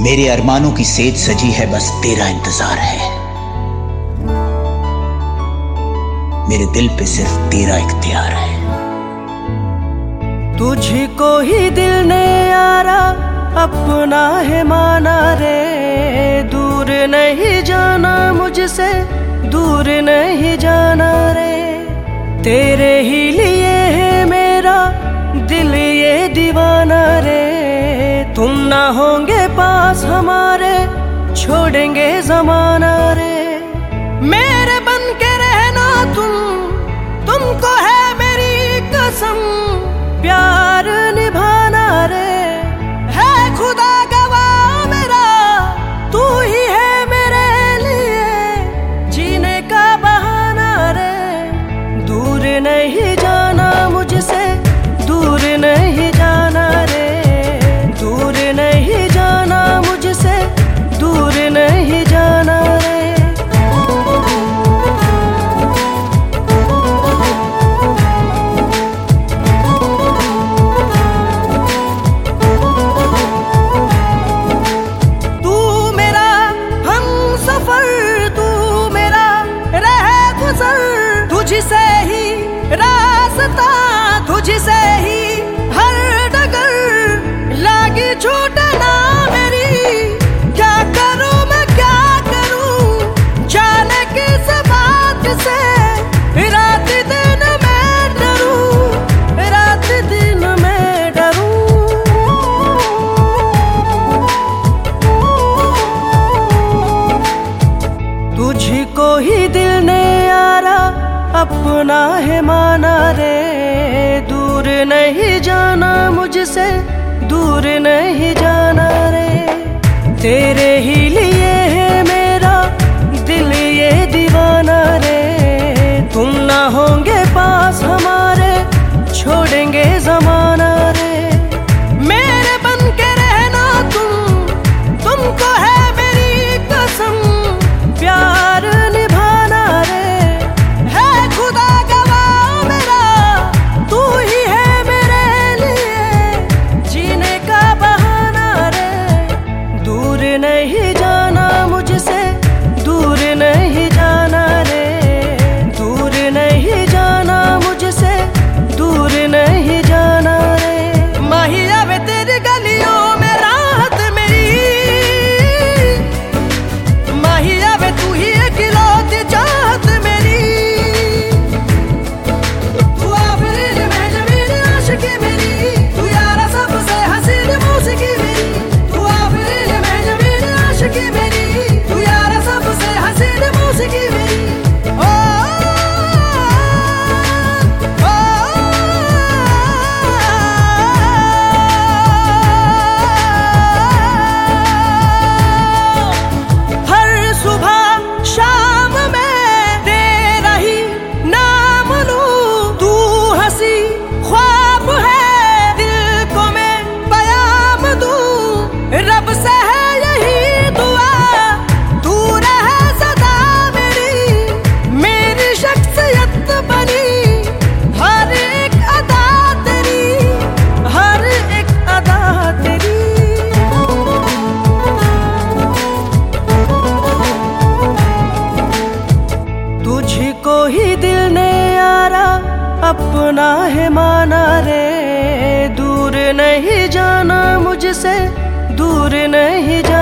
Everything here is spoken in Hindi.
मेरे अरमानों की सेज सजी है, बस तेरा इंतजार है। मेरे दिल पे सिर्फ तेरा इख्तियार है। तुझको ही दिल ने यारा अपना है माना रे, दूर नहीं जाना मुझसे, दूर नहीं जाना रे। तेरे ही लिए है मेरा दिल ये दीवाना रे। तुम ना होंगे पास हमारे, छोड़ेंगे जमाना रे। मेरे बन के रहना तुमको है मेरी कसम, प्यार निभाना रे। है खुदा गवाह मेरा, तू ही है मेरे लिए जीने का बहाना रे। दूर नहीं जाना मुझसे, दूर नहीं जाना रे। दूर नहीं जाना मुझसे, दूर नहीं जाना रे। तू मेरा हमसफर, तू मेरा रहगुजर, तुझसे ही रास्ता, तुझसे ही हर डगर। लागी छूटना मेरी, क्या करूं मैं क्या करूं, जाने किस बात से रात दिन मैं डरूं, रात दिन मैं डरूं। तुझको ही दिल ने यारा अपना है माना रे। दूर नहीं जाना मुझसे, दूर नहीं जाना रे। तेरे ही लिए है मेरा दिल ये दीवाना रे। तुम ना होंगे पास हमारे, छोड़ेंगे जमाना रे। मेरे बन के रहना तुमको है मेरी कसम, प्यार निभाना रे। है खुदा गवाह मेरा, तू ही है मेरे लिए जीने का बहाना रे। दूर नहीं जाना मुझसे, दूर नहीं जाना रे। दूर नहीं जाना मुझसे, दूर नहीं जाना रे। माहिया वे तेरी गलियों में राहत मेरी, माहिया वे तू ही इकलौती चाहत मेरी। तू आफरीन में जमीन आशिकी मेरी, तू यारा सबसे हसीन मौसिकी मेरी। तू आफरीन में जमीन आशिकी मेरी, तू यारा सबसे हसीन मौसिकी मेरी। ओ, ओ, हर सुबह शाम में तेरा ही नाम लूं। तू हंसी ख्वाब है, दिल को मैं बयाम दूं। रब से है यही दुआ, तू रहे सदा मेरी शख्सियत बनी। हर एक अदा तेरी, हर एक अदा तेरी। तुझको ही दिल ने यारा अपना है माना रे। दूर नहीं जाना मुझसे, दूर नहीं जाना।